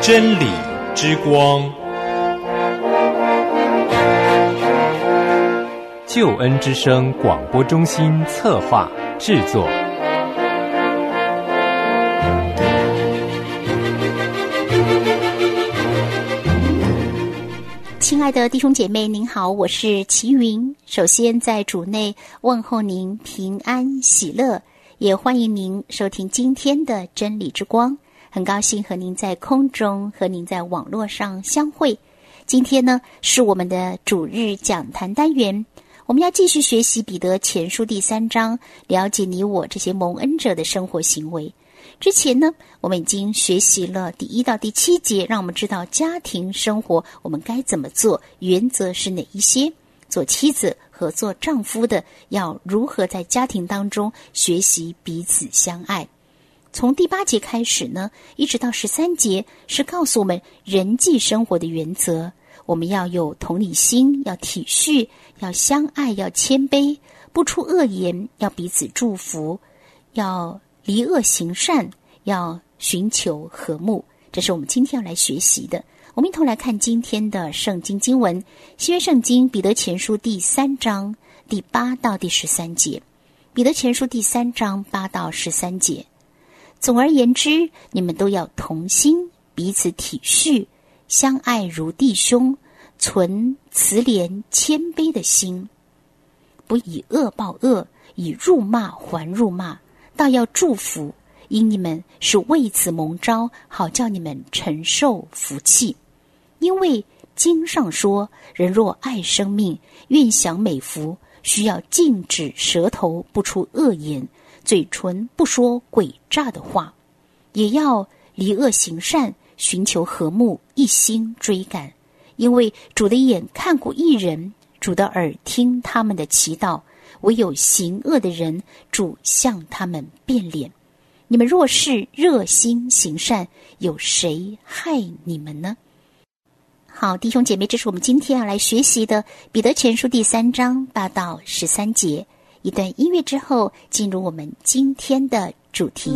真理之光，救恩之声广播中心策划制作。 亲爱的弟兄姐妹，您好，我是齐云。首先在主内问候您平安喜乐，也欢迎您收听今天的真理之光。很高兴和您在空中和您在网络上相会。今天呢是我们的主日讲坛单元，我们要继续学习彼得前书第3章，了解你我这些蒙恩者的生活行为。之前呢我们已经学习了第1到第7节，让我们知道家庭生活我们该怎么做，原则是哪一些，做妻子和做丈夫的要如何在家庭当中学习彼此相爱。从第8节开始呢，一直到13节是告诉我们人际生活的原则，我们要有同理心，要体恤，要相爱，要谦卑，不出恶言，要彼此祝福，要离恶行善，要寻求和睦。这是我们今天要来学习的。我们一同来看今天的圣经经文，新约圣经彼得前书第3章第8到第13节。彼得前书第3章8到13节。总而言之，你们都要同心，彼此体恤，相爱如弟兄，存慈怜谦卑的心，不以恶报恶，以辱骂还辱骂，倒要祝福，因你们是为此蒙召，好叫你们承受福气。因为经上说，人若爱生命，愿享美福，需要禁止舌头不出恶言，嘴唇不说诡诈的话，也要离恶行善，寻求和睦，一心追赶。因为主的眼看顾义人，主的耳听他们的祈祷，唯有行恶的人，主向他们变脸。你们若是热心行善，有谁害你们呢？好，弟兄姐妹，这是我们今天要来学习的彼得前书第3章8到13节。一段音乐之后，进入我们今天的主题。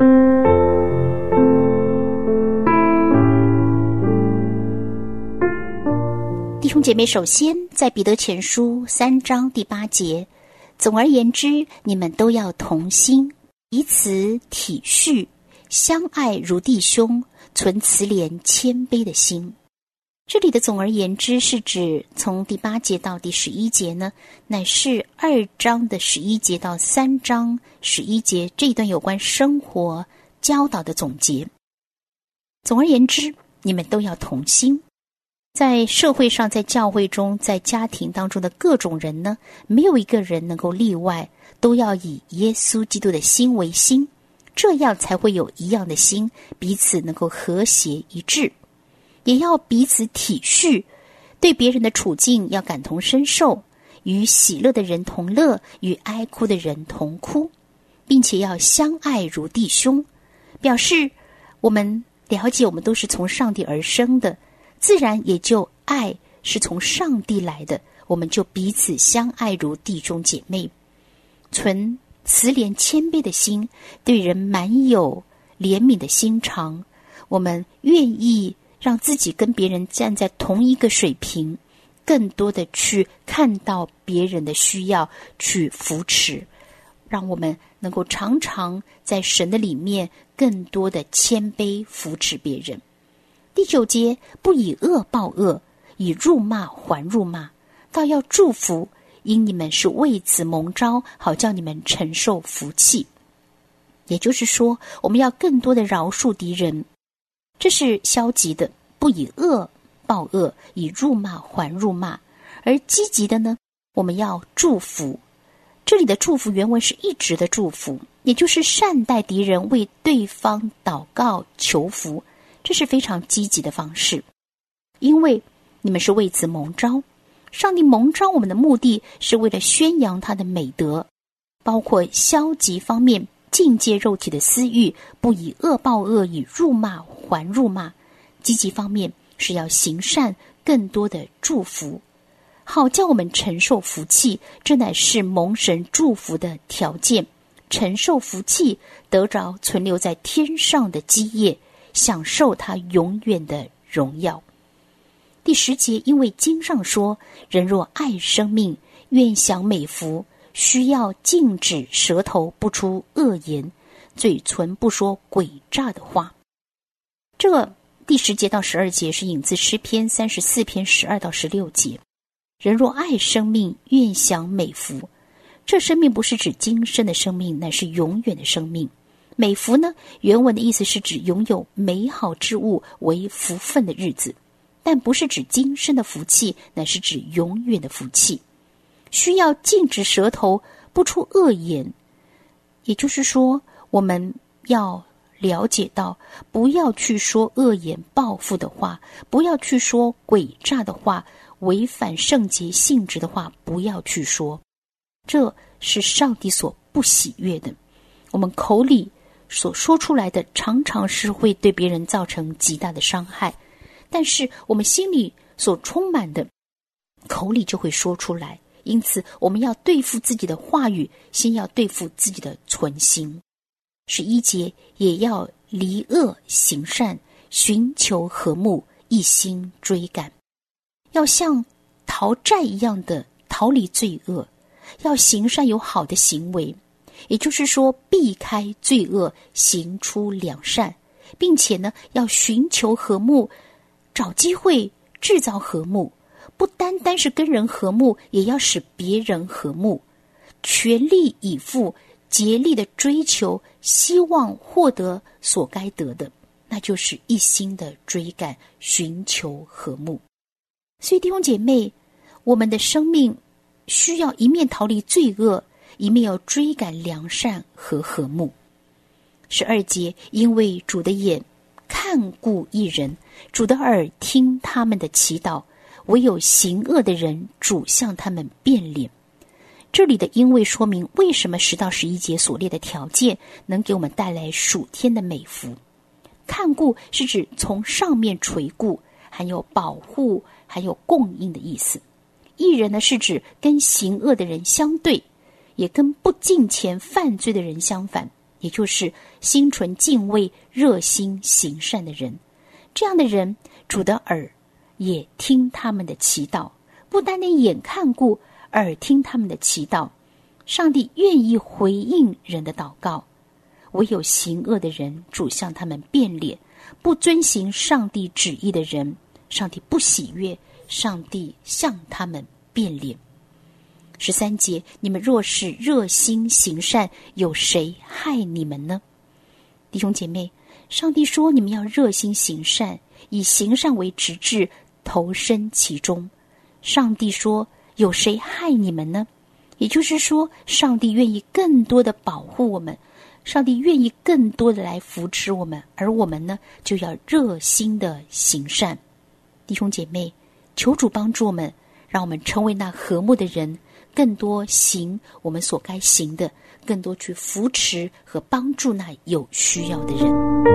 弟兄姐妹，首先在彼得前书3章第8节，总而言之，你们都要同心，彼此体恤，相爱如弟兄，存慈怜谦卑的心。这里的总而言之是指从第8节到第11节呢，乃是2章的11节到3章11节这一段有关生活教导的总结。总而言之，你们都要同心。在社会上，在教会中，在家庭当中的各种人呢，没有一个人能够例外，都要以耶稣基督的心为心，这样才会有一样的心，彼此能够和谐一致。也要彼此体恤，对别人的处境要感同身受，与喜乐的人同乐，与哀哭的人同哭，并且要相爱如弟兄，表示我们了解我们都是从上帝而生的，自然也就爱是从上帝来的，我们就彼此相爱如弟兄姐妹，存慈怜谦卑的心，对人满有怜悯的心肠，我们愿意让自己跟别人站在同一个水平，更多的去看到别人的需要，去扶持，让我们能够常常在神的里面更多的谦卑扶持别人。第9节，不以恶报恶，以辱骂还辱骂，倒要祝福，因你们是为此蒙召，好叫你们承受福气。也就是说，我们要更多的饶恕敌人，这是消极的，不以恶报恶，以辱骂还辱骂。而积极的呢，我们要祝福。这里的祝福原文是一直的祝福，也就是善待敌人，为对方祷告求福，这是非常积极的方式。因为你们是为此蒙召，上帝蒙召我们的目的是为了宣扬他的美德，包括消极方面禁戒肉体的私欲，不以恶报恶，以辱骂还辱骂。积极方面是要行善，更多的祝福，好叫我们承受福气，这乃是蒙神祝福的条件。承受福气，得着存留在天上的基业， 享受他永远的荣耀。第10节，因为经上说，人若爱生命，愿享美福，需要禁止舌头不出恶言，嘴唇不说诡诈的话。这第10节到12节是引自诗篇34篇12到16节。人若爱生命，愿享美福。这生命不是指今生的生命，乃是永远的生命。美福呢，原文的意思是指拥有美好之物为福分的日子，但不是指今生的福气，乃是指永远的福气。需要禁止舌头不出恶言，也就是说，我们要了解到，不要去说恶言报复的话，不要去说诡诈的话，违反圣洁性质的话，不要去说。这是上帝所不喜悦的。我们口里所说出来的常常是会对别人造成极大的伤害，但是我们心里所充满的，口里就会说出来。因此我们要对付自己的话语，先要对付自己的存心。11节，也要离恶行善，寻求和睦，一心追赶。要像逃债一样的逃离罪恶，要行善，有好的行为，也就是说避开罪恶，行出良善，并且呢要寻求和睦，找机会制造和睦，不单单是跟人和睦，也要使别人和睦，全力以赴，竭力的追求，希望获得所该得的，那就是一心的追赶，寻求和睦。所以弟兄姐妹，我们的生命需要一面逃离罪恶，一面要追赶良善和和睦。12节，因为主的眼看顾义人，主的耳听他们的祈祷，唯有行恶的人，主向他们变脸。这里的因为说明为什么10到11节所列的条件能给我们带来属天的美福。看顾是指从上面垂顾，还有保护，还有供应的意思。义人呢，是指跟行恶的人相对，也跟不敬虔犯罪的人相反，也就是心存敬畏、热心行善的人。这样的人，主的耳也听他们的祈祷，不单单眼看顾，耳听他们的祈祷。上帝愿意回应人的祷告，唯有行恶的人，主向他们变脸。不遵行上帝旨意的人，上帝不喜悦，上帝向他们变脸。13节，你们若是热心行善，有谁害你们呢？弟兄姐妹，上帝说你们要热心行善，以行善为直至，投身其中。上帝说有谁害你们呢？也就是说，上帝愿意更多的保护我们，上帝愿意更多的来扶持我们，而我们呢，就要热心的行善。弟兄姐妹，求主帮助我们，让我们成为那和睦的人，更多行我们所该行的，更多去扶持和帮助那有需要的人。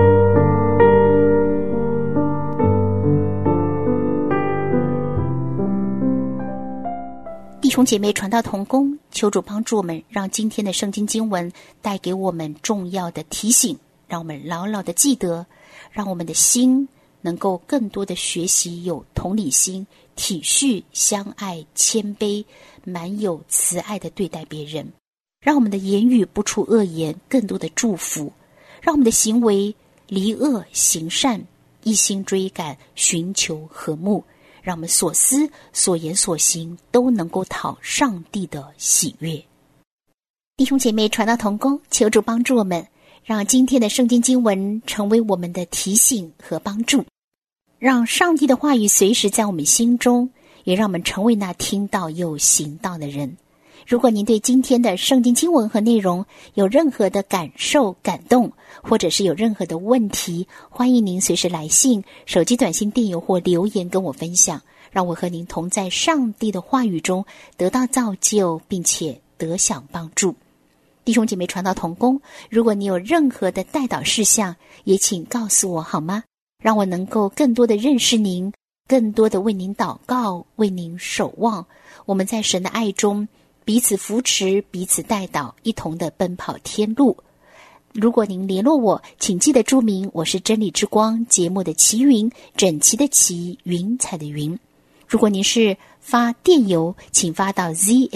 弟兄姐妹，传道同工，求主帮助我们，让今天的圣经经文带给我们重要的提醒，让我们牢牢的记得，让我们的心能够更多的学习有同理心，体恤、相爱、谦卑，满有慈爱的对待别人，让我们的言语不出恶言，更多的祝福，让我们的行为离恶行善，一心追赶，寻求和睦，让我们所思所言所行都能够讨上帝的喜悦。弟兄姐妹，传道同工，求主帮助我们，让今天的圣经经文成为我们的提醒和帮助，让上帝的话语随时在我们心中，也让我们成为那听到又行道的人。如果您对今天的圣经经文和内容有任何的感受、感动，或者是有任何的问题，欢迎您随时来信、手机短信电邮或留言跟我分享，让我和您同在上帝的话语中得到造就，并且得享帮助。弟兄姐妹，传道同工，如果你有任何的代祷事项，也请告诉我好吗？让我能够更多的认识您，更多的为您祷告，为您守望。我们在神的爱中彼此扶持，彼此代祷，一同的奔跑天路。 如果您联络我，请记得注明我是真理之光节目的齐云，整齐的齐，云彩的云。如果您是发电邮，请发到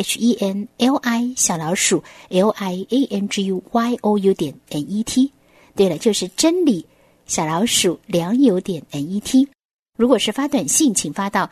ZHENLI_LIANGUYOU.net。 对了，就是真理良友.net。 如果是发短信，请发到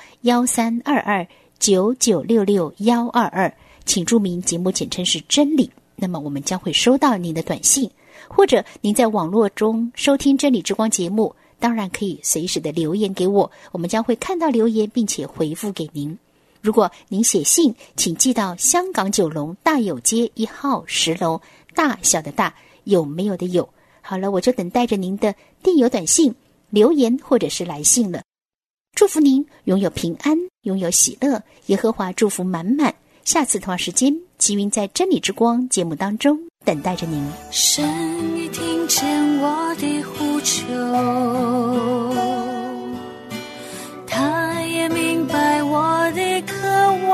132299662122，请注明节目简称是真理，那么我们将会收到您的短信。或者您在网络中收听真理之光节目，当然可以随时的留言给我，我们将会看到留言并且回复给您。如果您写信，请寄到香港九龙大有街1号10楼，大小的大，有没有的有。好了，我就等待着您的电邮短信、留言或者是来信了。祝福您拥有平安，拥有喜乐，耶和华祝福满满。下次同样时间，齐云在真理之光节目当中等待着您。 神已听见我的呼求，他也明白我的渴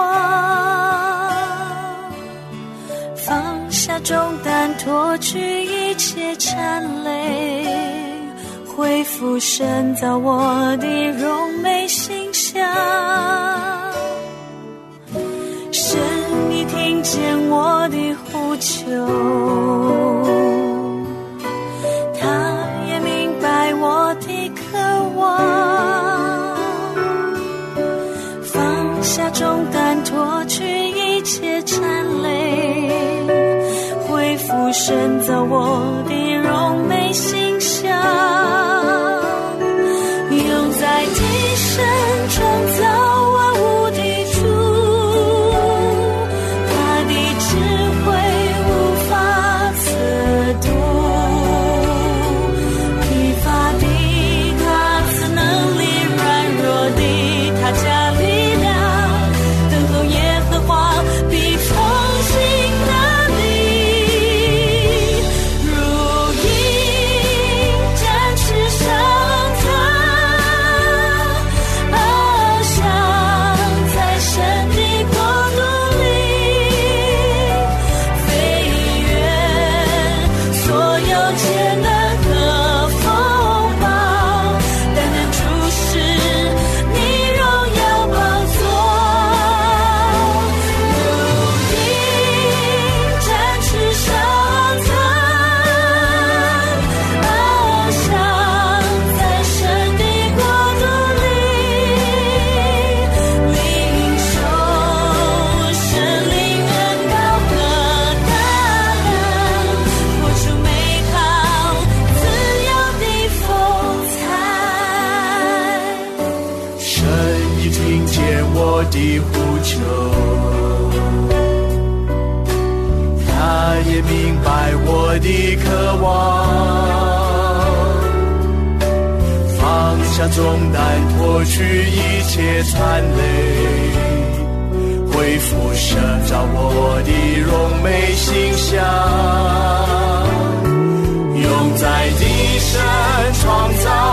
望，放下重担，脱去一切缠累，恢复神造我的荣美形象。神已听见我的呼求，他也明白我的渴望，放下重担，脱去一切缠累，恢复神造我的荣美形象。用在地神创造万物的主，他的智慧无法测度，疲乏的他赐能力，软弱的他加力量，等候耶和华必重新能力，如鹰展翅上腾，翱翔在神的国度里，飞越所有艰难和风暴，单单注视你荣耀宝座，如鹰展翅上腾，翱翔在神的国度里，领受神灵恩膏和大能，活出美好自由的风采。 神已听见我的呼求，他也明白我的渴望，放下重担，脱去一切缠累，恢复神造我的荣美形象。用在地神创造